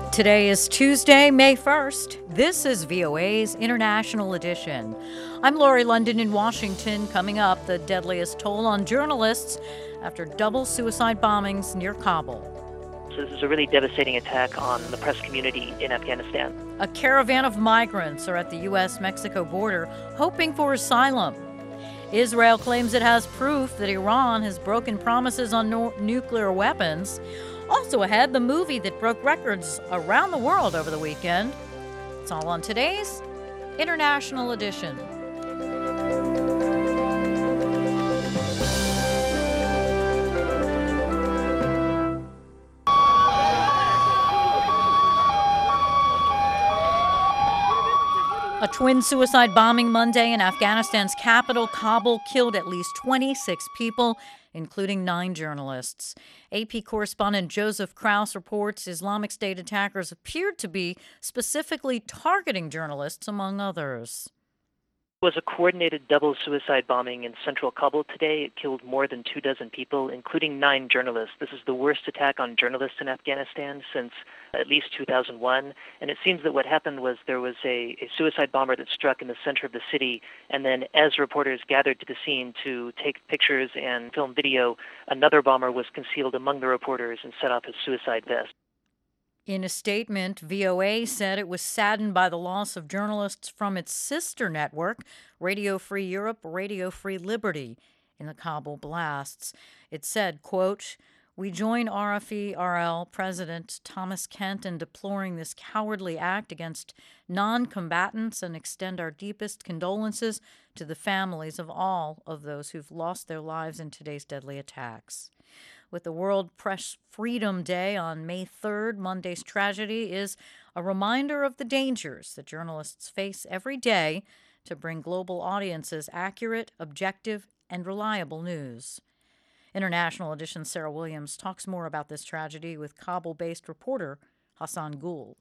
Today is Tuesday, May 1st. This is VOA's International Edition. I'm Lori London in Washington. Coming up, the deadliest toll on journalists after double suicide bombings near Kabul. So this is a really devastating attack on the press community in Afghanistan. A caravan of migrants are at the U.S.-Mexico border hoping for asylum. Israel claims it has proof that Iran has broken promises on nuclear weapons. Also ahead, the movie that broke records around the world over the weekend. It's all on today's International Edition. A twin suicide bombing Monday in Afghanistan's capital, Kabul, killed at least 26 people, including 9 journalists. AP correspondent Joseph Krause reports Islamic State attackers appeared to be specifically targeting journalists, among others. It was a coordinated double suicide bombing in central Kabul today. It killed more than 24 people, including 9 journalists. This is the worst attack on journalists in Afghanistan since at least 2001. And it seems that what happened was there was a suicide bomber that struck in the center of the city. And then as reporters gathered to the scene to take pictures and film video, another bomber was concealed among the reporters and set off his suicide vest. In a statement, VOA said it was saddened by the loss of journalists from its sister network, Radio Free Europe, Radio Free Liberty, in the Kabul blasts. It said, quote, "We join RFE-RL President Thomas Kent in deploring this cowardly act against non-combatants and extend our deepest condolences to the families of all of those who've lost their lives in today's deadly attacks." With the World Press Freedom Day on May 3rd, Monday's tragedy is a reminder of the dangers that journalists face every day to bring global audiences accurate, objective, and reliable news. International Edition's Sarah Williams talks more about this tragedy with Kabul-based reporter Hassan Gul.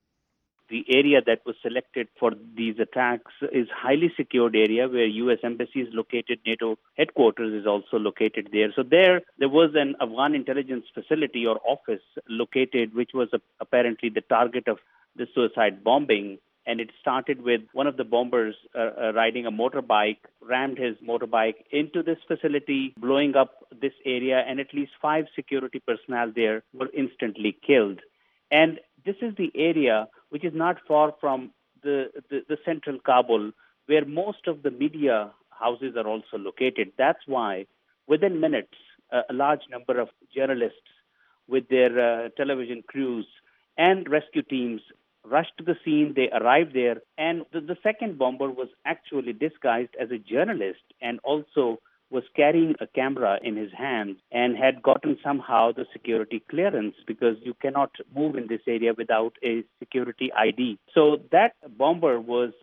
The area that was selected for these attacks is highly secured area where U.S. Embassy is located. NATO headquarters is also located there. So there was an Afghan intelligence facility or office located, which was apparently the target of the suicide bombing. And it started with one of the bombers riding a motorbike, rammed his motorbike into this facility, blowing up this area, and at least 5 security personnel there were instantly killed. And this is the area which is not far from the central Kabul, where most of the media houses are also located. That's why, within minutes, a large number of journalists with their television crews and rescue teams rushed to the scene. They arrived there, and the second bomber was actually disguised as a journalist and also was carrying a camera in his hand and had gotten somehow the security clearance, because you cannot move in this area without a security ID. So that bomber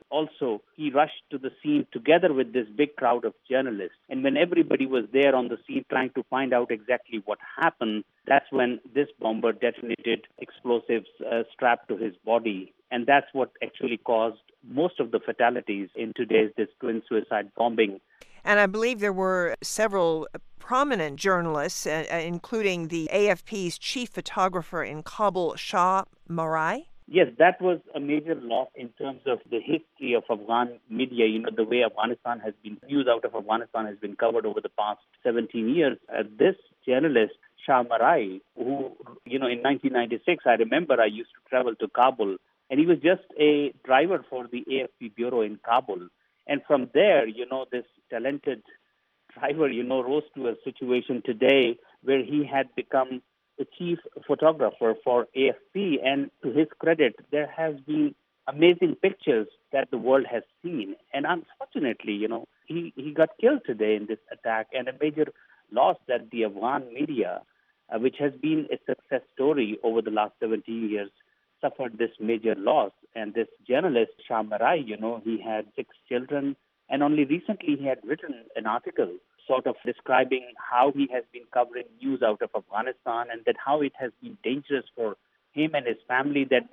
he rushed to the scene together with this big crowd of journalists. And when everybody was there on the scene trying to find out exactly what happened, that's when this bomber detonated explosives strapped to his body. And that's what actually caused most of the fatalities in this twin suicide bombing. And I believe there were several prominent journalists, including the AFP's chief photographer in Kabul, Shah Marai. Yes, that was a major loss in terms of the history of Afghan media. You know, the way news out of Afghanistan has been covered over the past 17 years. This journalist, Shah Marai, who, in 1996, I remember I used to travel to Kabul, and he was just a driver for the AFP bureau in Kabul. And from there, this talented driver, rose to a situation today where he had become the chief photographer for AFP. And to his credit, there has been amazing pictures that the world has seen. And unfortunately, he got killed today in this attack, and a major loss that the Afghan media, which has been a success story over the last 17 years, suffered this major loss. And this journalist, Shah Marai, he had 6 children, and only recently he had written an article sort of describing how he has been covering news out of Afghanistan, and that how it has been dangerous for him and his family, that they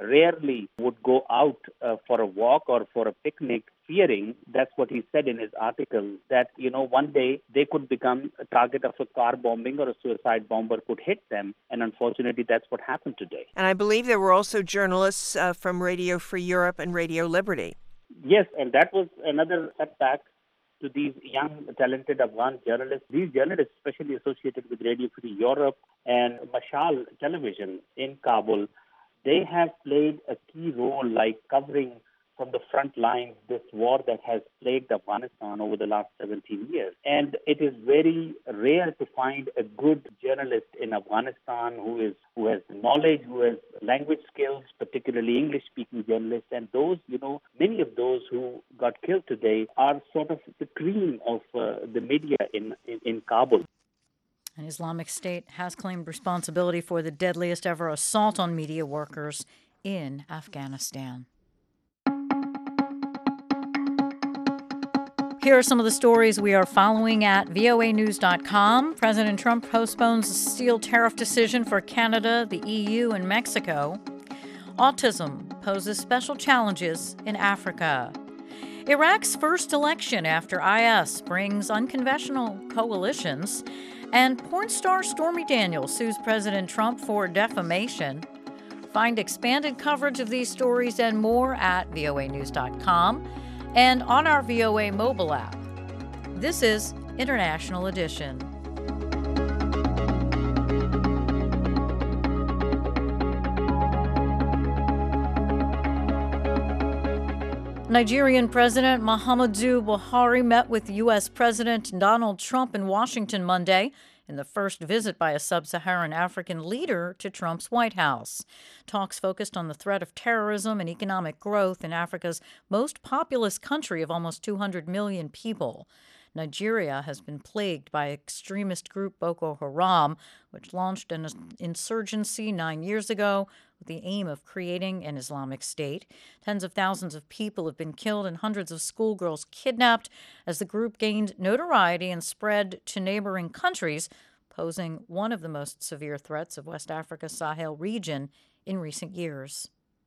rarely would go out for a walk or for a picnic, fearing, that's what he said in his article, that, one day they could become a target of a car bombing or a suicide bomber could hit them. And unfortunately, that's what happened today. And I believe there were also journalists from Radio Free Europe and Radio Liberty. Yes, and that was another setback to these young, talented Afghan journalists. These journalists, especially associated with Radio Free Europe and Mashal Television in Kabul, they have played a key role, like covering from the front lines this war that has plagued Afghanistan over the last 17 years. And it is very rare to find a good journalist in Afghanistan who has knowledge, who has language skills, particularly English-speaking journalists. And those, many of those who got killed today are sort of the cream of the media in Kabul. An Islamic State has claimed responsibility for the deadliest ever assault on media workers in Afghanistan. Here are some of the stories we are following at voanews.com. President Trump postpones the steel tariff decision for Canada, the EU, and Mexico. Autism poses special challenges in Africa. Iraq's first election after IS brings unconventional coalitions. And porn star Stormy Daniels sues President Trump for defamation. Find expanded coverage of these stories and more at voanews.com and on our VOA mobile app. This is International Edition. Nigerian President Muhammadu Buhari met with U.S. President Donald Trump in Washington Monday in the first visit by a sub-Saharan African leader to Trump's White House. Talks focused on the threat of terrorism and economic growth in Africa's most populous country of almost 200 million people. Nigeria has been plagued by extremist group Boko Haram, which launched an insurgency 9 years ago with the aim of creating an Islamic State. Tens of thousands of people have been killed and hundreds of schoolgirls kidnapped as the group gained notoriety and spread to neighboring countries, posing one of the most severe threats of West Africa's Sahel region in recent years.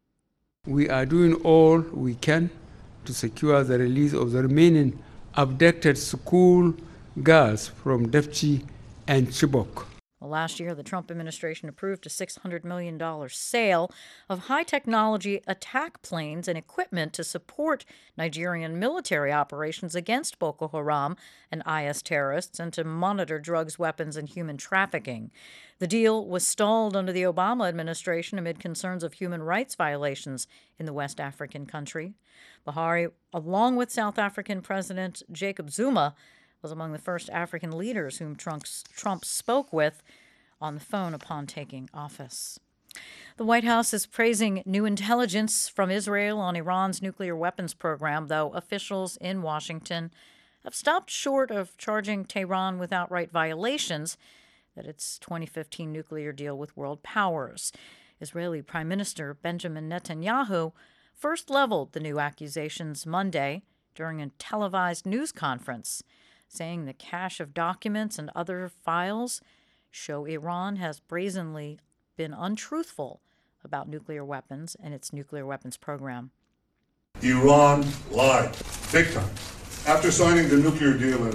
We are doing all we can to secure the release of the remaining abducted school girls from Dapchi and Chibok. Well, last year, the Trump administration approved a $600 million sale of high-technology attack planes and equipment to support Nigerian military operations against Boko Haram and IS terrorists and to monitor drugs, weapons, and human trafficking. The deal was stalled under the Obama administration amid concerns of human rights violations in the West African country. Buhari, along with South African President Jacob Zuma, was among the first African leaders whom Trump spoke with on the phone upon taking office. The White House is praising new intelligence from Israel on Iran's nuclear weapons program, though officials in Washington have stopped short of charging Tehran with outright violations at its 2015 nuclear deal with world powers. Israeli Prime Minister Benjamin Netanyahu first leveled the new accusations Monday during a televised news conference, saying the cache of documents and other files show Iran has brazenly been untruthful about nuclear weapons and its nuclear weapons program. Iran lied, big time. After signing the nuclear deal in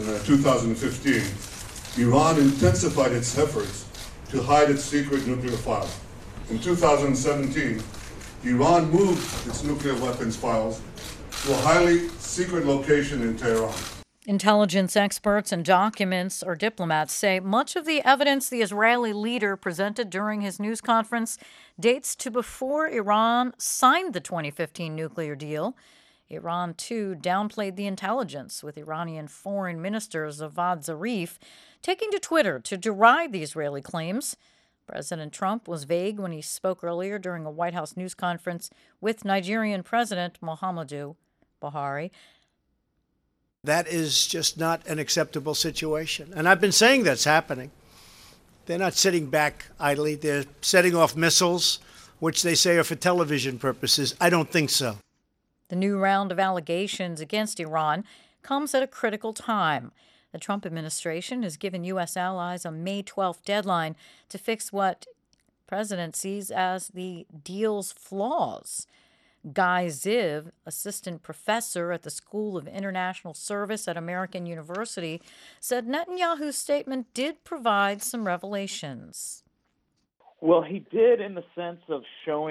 2015, Iran intensified its efforts to hide its secret nuclear files. In 2017, Iran moved its nuclear weapons files to a highly secret location in Tehran. Intelligence experts and documents or diplomats say much of the evidence the Israeli leader presented during his news conference dates to before Iran signed the 2015 nuclear deal. Iran, too, downplayed the intelligence, with Iranian Foreign Minister Javad Zarif taking to Twitter to deride the Israeli claims. President Trump was vague when he spoke earlier during a White House news conference with Nigerian President Muhammadu Buhari. That is just not an acceptable situation. And I've been saying that's happening. They're not sitting back idly. They're setting off missiles, which they say are for television purposes. I don't think so. The new round of allegations against Iran comes at a critical time. The Trump administration has given U.S. allies a May 12th deadline to fix what president sees as the deal's flaws. Guy Ziv, assistant professor at the School of International Service at American University, said Netanyahu's statement did provide some revelations. Well, he did in the sense of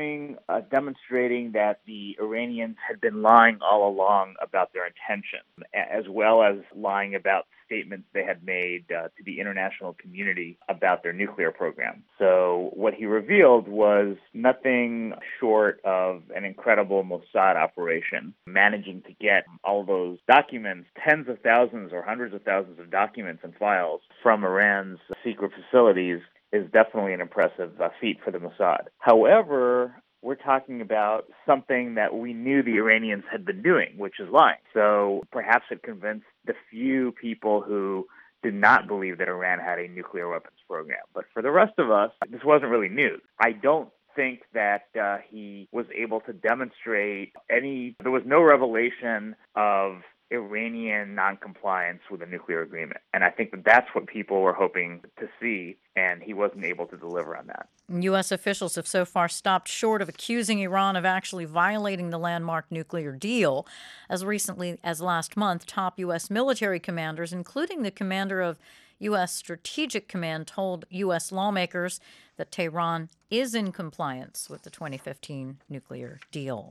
demonstrating that the Iranians had been lying all along about their intentions, as well as lying about statements they had made to the international community about their nuclear program. So what he revealed was nothing short of an incredible Mossad operation, managing to get all those documents, tens of thousands or hundreds of thousands of documents and files from Iran's secret facilities is definitely an impressive feat for the Mossad. However, we're talking about something that we knew the Iranians had been doing, which is lying. So perhaps it convinced the few people who did not believe that Iran had a nuclear weapons program. But for the rest of us, this wasn't really news. I don't think that he was able to demonstrate there was no revelation of Iranian noncompliance with a nuclear agreement. And I think that that's what people were hoping to see, and he wasn't able to deliver on that. U.S. officials have so far stopped short of accusing Iran of actually violating the landmark nuclear deal. As recently as last month, top U.S. military commanders, including the commander of U.S. Strategic Command, told U.S. lawmakers that Tehran is in compliance with the 2015 nuclear deal.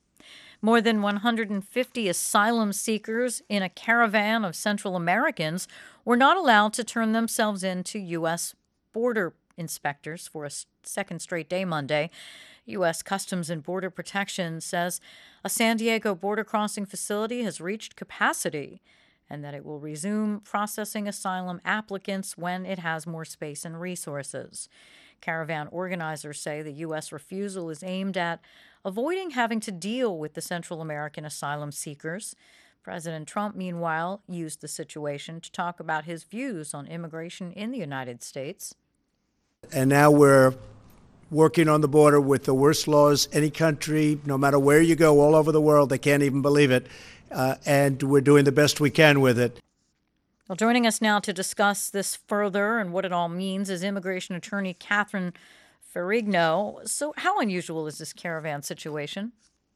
More than 150 asylum seekers in a caravan of Central Americans were not allowed to turn themselves in to U.S. border inspectors for a second straight day Monday. U.S. Customs and Border Protection says a San Diego border crossing facility has reached capacity and that it will resume processing asylum applicants when it has more space and resources. Caravan organizers say the U.S. refusal is aimed at avoiding having to deal with the Central American asylum seekers. President Trump, meanwhile, used the situation to talk about his views on immigration in the United States. And now we're working on the border with the worst laws any country, no matter where you go, all over the world. They can't even believe it. And we're doing the best we can with it. Well, joining us now to discuss this further and what it all means is immigration attorney Catherine Ferrigno. So how unusual is this caravan situation?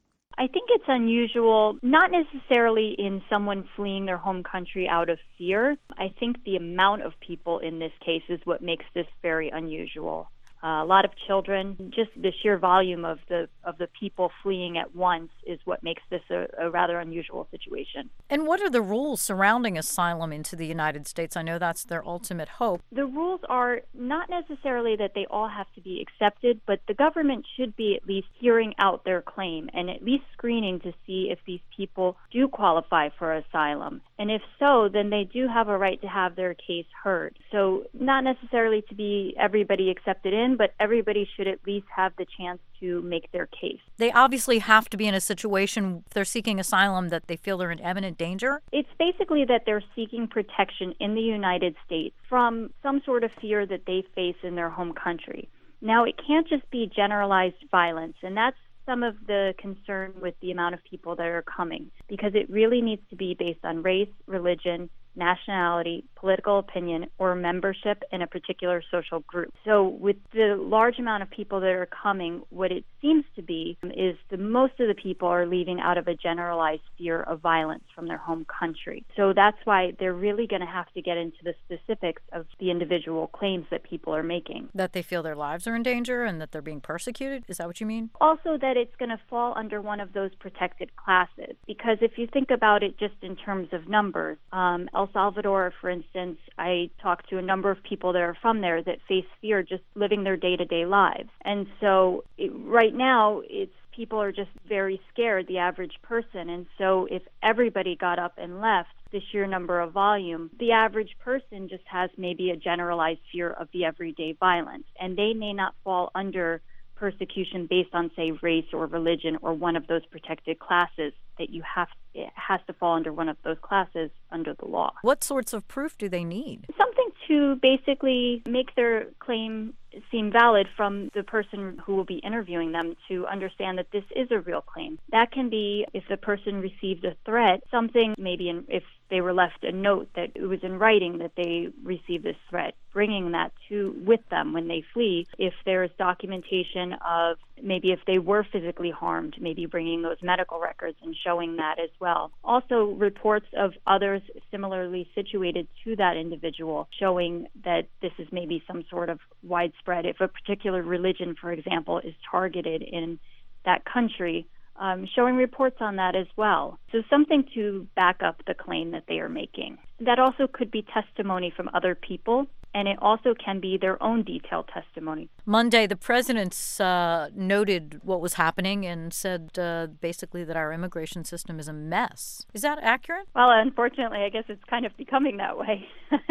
I think it's unusual, not necessarily in someone fleeing their home country out of fear. I think the amount of people in this case is what makes this very unusual. A lot of children, just the sheer volume of the people fleeing at once is what makes this a rather unusual situation. And what are the rules surrounding asylum into the United States? I know that's their ultimate hope. The rules are not necessarily that they all have to be accepted, but the government should be at least hearing out their claim and at least screening to see if these people do qualify for asylum. And if so, then they do have a right to have their case heard. So not necessarily to be everybody accepted in, but everybody should at least have the chance to make their case. They obviously have to be in a situation, if they're seeking asylum, that they feel they're in imminent danger? It's basically that they're seeking protection in the United States from some sort of fear that they face in their home country. Now, it can't just be generalized violence, and that's some of the concern with the amount of people that are coming, because it really needs to be based on race, religion, nationality, political opinion, or membership in a particular social group. So with the large amount of people that are coming, what it seems to be is most of the people are leaving out of a generalized fear of violence from their home country. So that's why they're really going to have to get into the specifics of the individual claims that people are making. That they feel their lives are in danger and that they're being persecuted? Is that what you mean? Also that it's going to fall under one of those protected classes. Because if you think about it just in terms of numbers, El Salvador, for instance, I talked to a number of people that are from there that face fear just living their day-to-day lives. And so right now, people are just very scared, the average person. And so if everybody got up and left, the sheer number of volume, the average person just has maybe a generalized fear of the everyday violence. And they may not fall under persecution based on, say, race or religion or one of those protected classes that it has to fall under one of those classes under the law. What sorts of proof do they need? Something to basically make their claim seem valid from the person who will be interviewing them to understand that this is a real claim. That can be if the person received a threat, something maybe if they were left a note that it was in writing that they received this threat, bringing that with them when they flee. If there's documentation of maybe if they were physically harmed, maybe bringing those medical records and showing that as well. Also, reports of others similarly situated to that individual, showing that this is maybe some sort of widespread. If a particular religion, for example, is targeted in that country, showing reports on that as well. So something to back up the claim that they are making. That also could be testimony from other people, and it also can be their own detailed testimony. Monday, the president noted what was happening and said basically that our immigration system is a mess. Is that accurate? Well, unfortunately, I guess it's kind of becoming that way.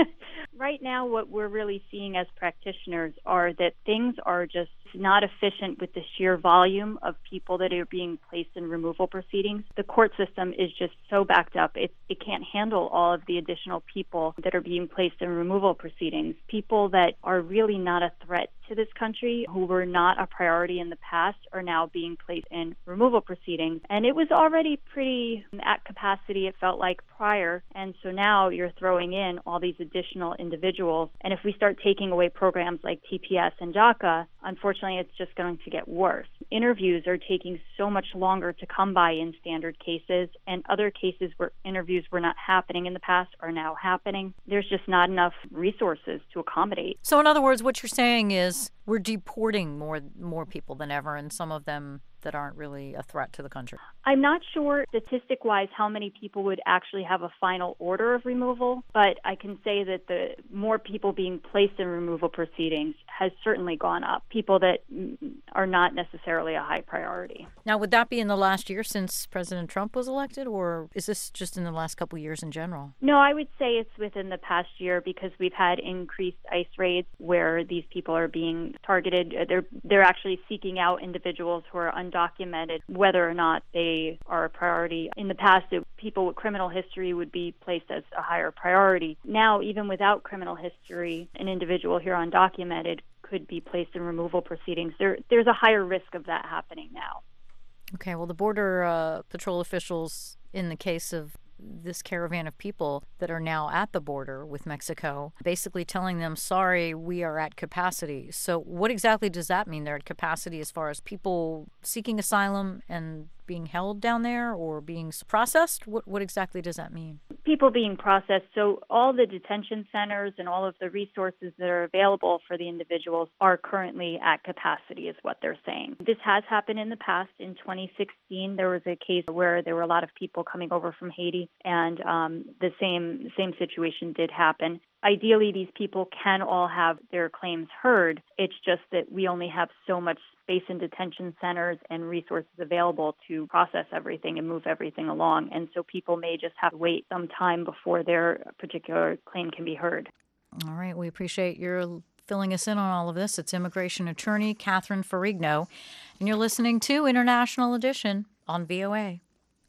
Right now, what we're really seeing as practitioners are that things are just not efficient with the sheer volume of people that are being placed in removal proceedings. The court system is just so backed up. It can't handle all of the additional people that are being placed in removal proceedings. People that are really not a threat to this country, who were not a priority in the past, are now being placed in removal proceedings. And it was already pretty at capacity, it felt like, prior. And so now you're throwing in all these additional individuals. And if we start taking away programs like TPS and DACA, unfortunately, it's just going to get worse. Interviews are taking so much longer to come by in standard cases, and other cases where interviews were not happening in the past are now happening. There's just not enough resources to accommodate. So in other words, what you're saying is we're deporting more people than ever, and some of them that aren't really a threat to the country. I'm not sure statistic-wise how many people would actually have a final order of removal, but I can say that the more people being placed in removal proceedings has certainly gone up, people that are not necessarily a high priority. Now, would that be in the last year since President Trump was elected, or is this just in the last couple of years in general? No, I would say it's within the past year because we've had increased ICE raids where these people are being targeted. They're actually seeking out individuals who are undocumented, whether or not they are a priority. In the past, people with criminal history would be placed as a higher priority. Now, even without criminal history, an individual here undocumented could be placed in removal proceedings. There's a higher risk of that happening now. Okay, well, the Border Patrol officials, in the case of this caravan of people that are now at the border with Mexico, basically telling them, sorry, we are at capacity. So what exactly does that mean? They're at capacity as far as people seeking asylum and being held down there or being processed? What exactly does that mean? People being processed. So all the detention centers and all of the resources that are available for the individuals are currently at capacity is what they're saying. This has happened in the past. In 2016, there was a case where there were a lot of people coming over from Haiti, and the same situation did happen. Ideally, these people can all have their claims heard. It's just that we only have so much space in detention centers and resources available to process everything and move everything along. And so people may just have to wait some time before their particular claim can be heard. All right. We appreciate your filling us in on all of this. It's immigration attorney Catherine Ferrigno, and you're listening to International Edition on VOA.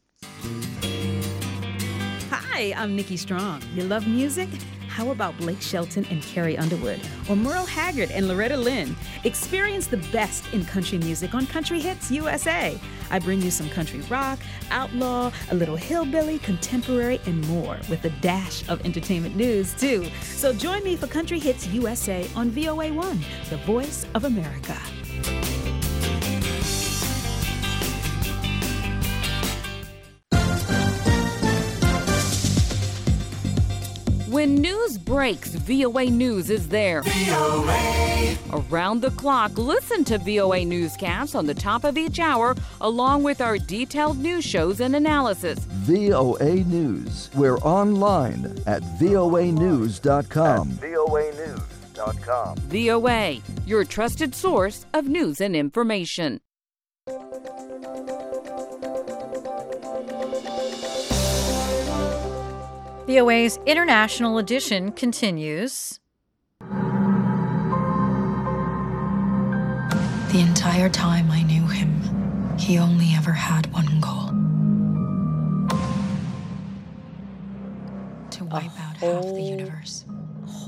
Hi, I'm Nikki Strong. You love music? How about Blake Shelton and Carrie Underwood? Or Merle Haggard and Loretta Lynn? Experience the best in country music on Country Hits USA. I bring you some country rock, outlaw, a little hillbilly, contemporary, and more, with a dash of entertainment news, too. So join me for Country Hits USA on VOA1, the voice of America. When news breaks, VOA News is there. VOA! Around the clock, listen to VOA Newscasts on the top of each hour, along with our detailed news shows and analysis. VOA News. We're online at voanews.com. voanews.com. VOA, your trusted source of news and information. VOA's International Edition continues. The entire time I knew him, he only ever had one goal. To wipe out half the universe.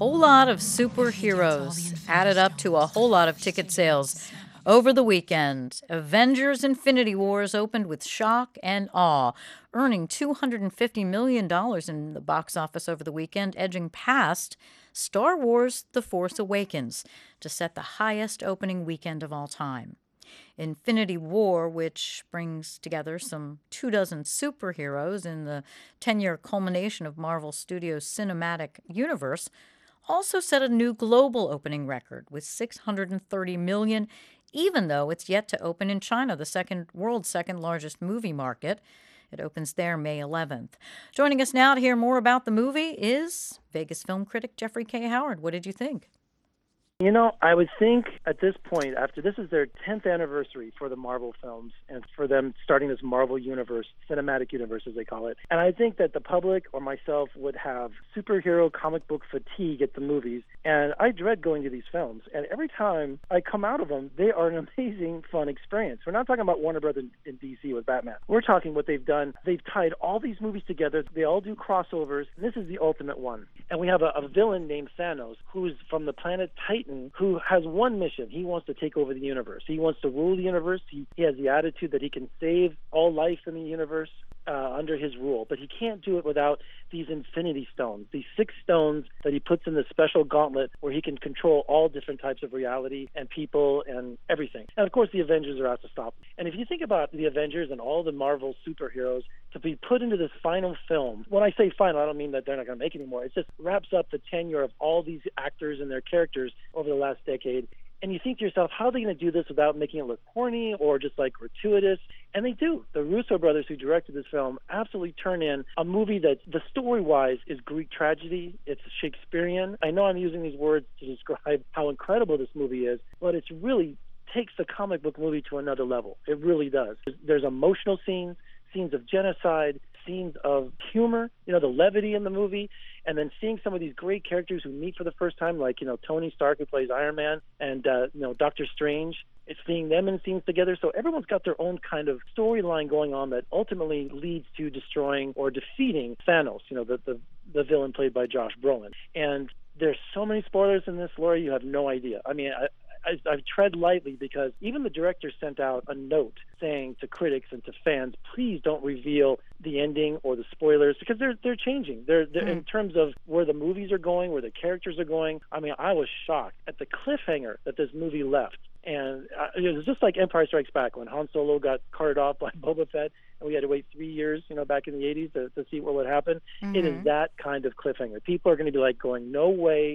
whole lot of superheroes added up to a whole lot of ticket sales. Over the weekend, Avengers Infinity Wars opened with shock and awe, earning $250 million in the box office over the weekend, edging past Star Wars The Force Awakens to set the highest opening weekend of all time. Infinity War, which brings together some 24 superheroes in the 10-year culmination of Marvel Studios' cinematic universe, also set a new global opening record with $630 million, even though it's yet to open in China, the world's second largest movie market. It opens there May 11th. Joining us now to hear more about the movie is Vegas film critic Jeffrey K. Howard. What did you think? You know, I would think at this point, after this is their 10th anniversary for the Marvel films and for them starting this Marvel universe, cinematic universe as they call it, and I think that the public or myself would have superhero comic book fatigue at the movies, and I dread going to these films. And every time I come out of them, they are an amazing, fun experience. We're not talking about Warner Brothers in D.C. with Batman. We're talking what they've done. They've tied all these movies together. They all do crossovers, and this is the ultimate one. And we have a villain named Thanos, who's from the planet Titan, who has one mission. He wants to take over the universe. He wants to rule the universe. He has the attitude that he can save all life in the universe under his rule. But he can't do it without these infinity stones, these 6 stones that he puts in this special gauntlet where he can control all different types of reality and people and everything. And, of course, the Avengers are out to stop him. And if you think about the Avengers and all the Marvel superheroes to be put into this final film, when I say final, I don't mean that they're not going to make it anymore. It just wraps up the tenure of all these actors and their characters over the last decade. And you think to yourself, how are they going to do this without making it look corny or just like gratuitous? And they do. The Russo brothers who directed this film absolutely turn in a movie that the story-wise is Greek tragedy. It's Shakespearean. I know I'm using these words to describe how incredible this movie is, but it's really takes the comic book movie to another level. It really does. There's emotional scenes of genocide, scenes of humor, the levity in the movie, and then seeing some of these great characters who meet for the first time, like, Tony Stark, who plays Iron Man, and, Doctor Strange. It's seeing them in scenes together. So everyone's got their own kind of storyline going on that ultimately leads to destroying or defeating Thanos, the villain played by Josh Brolin. And there's so many spoilers in this, Laura, you have no idea. I mean, I tread lightly because even the director sent out a note saying to critics and to fans, please don't reveal the ending or the spoilers because they're changing. They're in terms of where the movies are going, where the characters are going. I mean, I was shocked at the cliffhanger that this movie left. And it was just like Empire Strikes Back when Han Solo got carted off by Boba Fett and we had to wait 3 years, back in the 80s to see what would happen. Mm-hmm. It is that kind of cliffhanger. People are going to be like going, no way.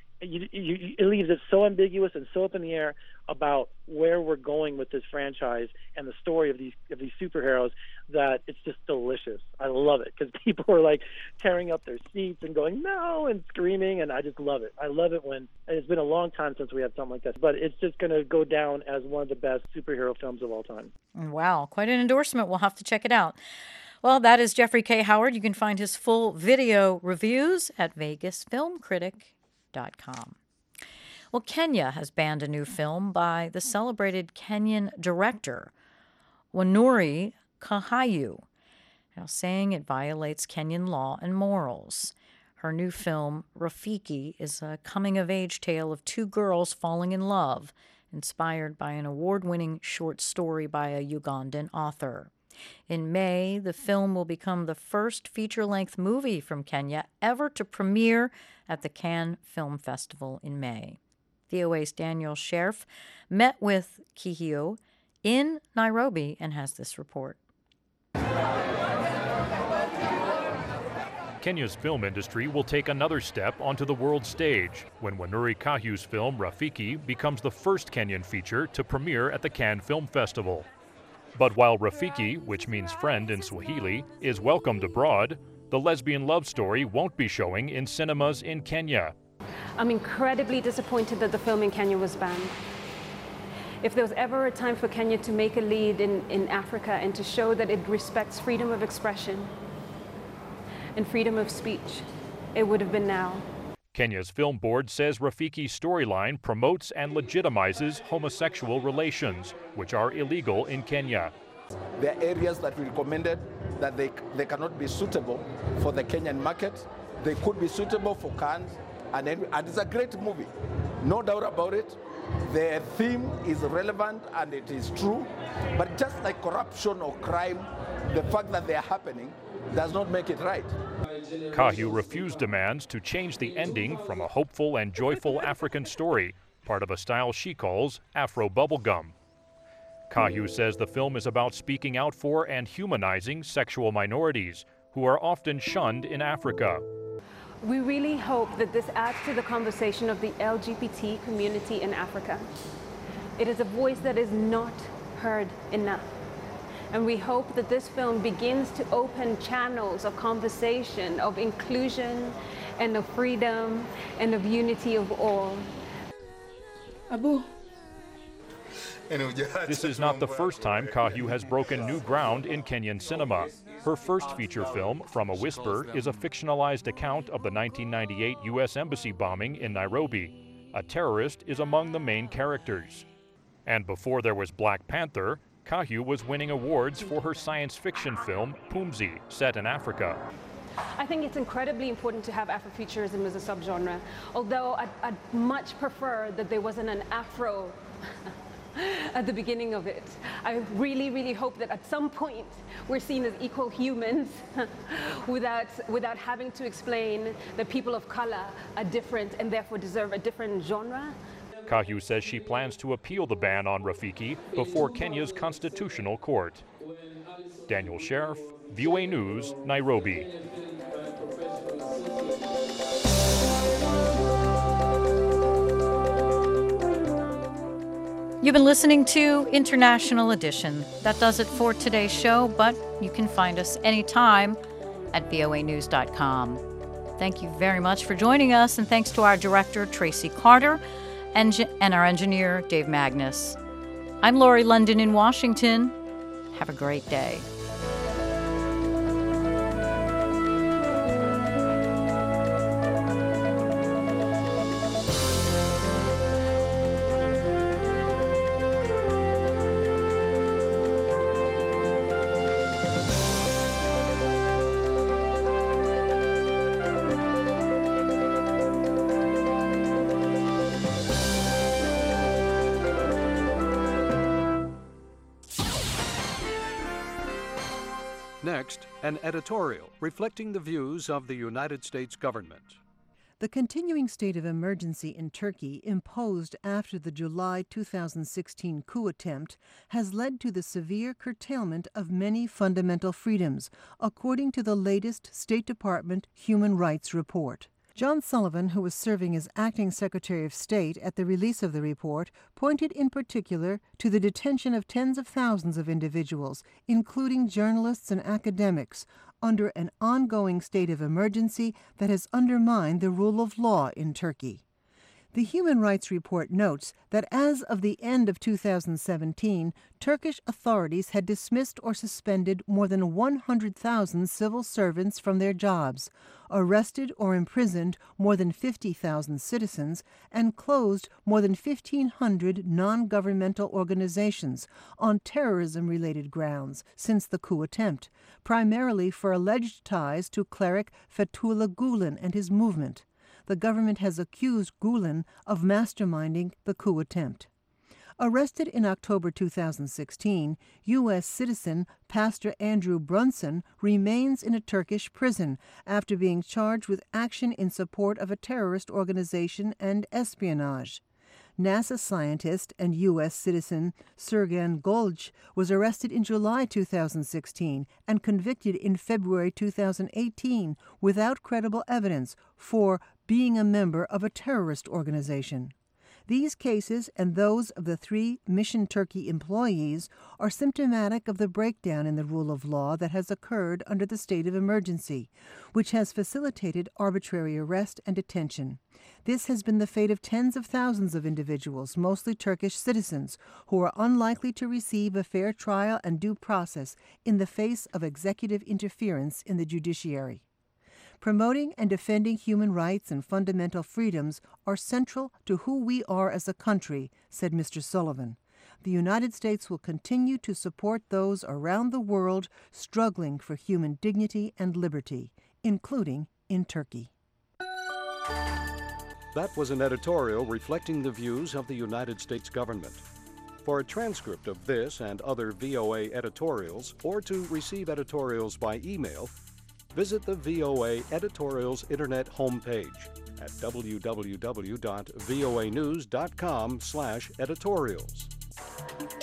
It leaves it so ambiguous and so up in the air about where we're going with this franchise and the story of these superheroes that it's just delicious. I love it because people are like tearing up their seats and going no and screaming, and I just love it. I love it when it's been a long time since we had something like that, but it's just going to go down as one of the best superhero films of all time. Wow, quite an endorsement. We'll have to check it out. Well, that is Jeffrey K. Howard. You can find his full video reviews at VegasFilmCritic.com. Well, Kenya has banned a new film by the celebrated Kenyan director, Wanuri Kahayu, saying it violates Kenyan law and morals. Her new film, Rafiki, is a coming-of-age tale of 2 girls falling in love, inspired by an award-winning short story by a Ugandan author. In May, the film will become the first feature-length movie from Kenya ever to premiere at the Cannes Film Festival in May. VOA's Daniel Scherf met with Kihio in Nairobi and has this report. Kenya's film industry will take another step onto the world stage when Wanuri Kahuyu's film Rafiki becomes the first Kenyan feature to premiere at the Cannes Film Festival. But while Rafiki, which means friend in Swahili, is welcomed abroad, the lesbian love story won't be showing in cinemas in Kenya. I'm incredibly disappointed that the film in Kenya was banned. If there was ever a time for Kenya to make a lead in Africa and to show that it respects freedom of expression and freedom of speech, it would have been now. Kenya's film board says Rafiki's storyline promotes and legitimizes homosexual relations, which are illegal in Kenya. There are areas that we recommended that they cannot be suitable for the Kenyan market. They could be suitable for Cannes, and it's a great movie, no doubt about it. The theme is relevant and it is true, but just like corruption or crime, the fact that they are happening does not make it right. Kahiu refused demands to change the ending from a hopeful and joyful African story, part of a style she calls Afro bubblegum. Kahiu says the film is about speaking out for and humanizing sexual minorities, who are often shunned in Africa. We really hope that this adds to the conversation of the LGBT community in Africa. It is a voice that is not heard enough. And we hope that this film begins to open channels of conversation, of inclusion, and of freedom, and of unity of all. Abu. This is not the first time Kahiu has broken new ground in Kenyan cinema. Her first feature film, From a Whisper, is a fictionalized account of the 1998 U.S. Embassy bombing in Nairobi. A terrorist is among the main characters. And before there was Black Panther, Kahiu was winning awards for her science fiction film, Pumzi, set in Africa. I think it's incredibly important to have Afrofuturism as a subgenre, although I'd much prefer that there wasn't an Afro at the beginning of it. I really, really hope that at some point we're seen as equal humans without having to explain that people of color are different and therefore deserve a different genre. Kahiu says she plans to appeal the ban on Rafiki before Kenya's Constitutional Court. Daniel Sheriff, VOA News, Nairobi. You've been listening to International Edition. That does it for today's show, but you can find us anytime at voanews.com. Thank you very much for joining us, and thanks to our director, Tracy Carter, and our engineer, Dave Magnus. I'm Laurie London in Washington. Have a great day. Next, an editorial reflecting the views of the United States government. The continuing state of emergency in Turkey, imposed after the July 2016 coup attempt, has led to the severe curtailment of many fundamental freedoms, according to the latest State Department Human Rights Report. John Sullivan, who was serving as acting Secretary of State at the release of the report, pointed in particular to the detention of tens of thousands of individuals, including journalists and academics, under an ongoing state of emergency that has undermined the rule of law in Turkey. The Human Rights Report notes that as of the end of 2017, Turkish authorities had dismissed or suspended more than 100,000 civil servants from their jobs, arrested or imprisoned more than 50,000 citizens, and closed more than 1,500 non-governmental organizations on terrorism-related grounds since the coup attempt, primarily for alleged ties to cleric Fethullah Gulen and his movement. The government has accused Gulen of masterminding the coup attempt. Arrested in October 2016, U.S. citizen Pastor Andrew Brunson remains in a Turkish prison after being charged with action in support of a terrorist organization and espionage. NASA scientist and U.S. citizen Sergen Golj was arrested in July 2016 and convicted in February 2018 without credible evidence for being a member of a terrorist organization. These cases and those of the 3 Mission Turkey employees are symptomatic of the breakdown in the rule of law that has occurred under the state of emergency, which has facilitated arbitrary arrest and detention. This has been the fate of tens of thousands of individuals, mostly Turkish citizens, who are unlikely to receive a fair trial and due process in the face of executive interference in the judiciary. Promoting and defending human rights and fundamental freedoms are central to who we are as a country, said Mr. Sullivan. The United States will continue to support those around the world struggling for human dignity and liberty, including in Turkey. That was an editorial reflecting the views of the United States government. For a transcript of this and other VOA editorials, or to receive editorials by email, visit the VOA Editorials Internet homepage at www.voanews.com/editorials.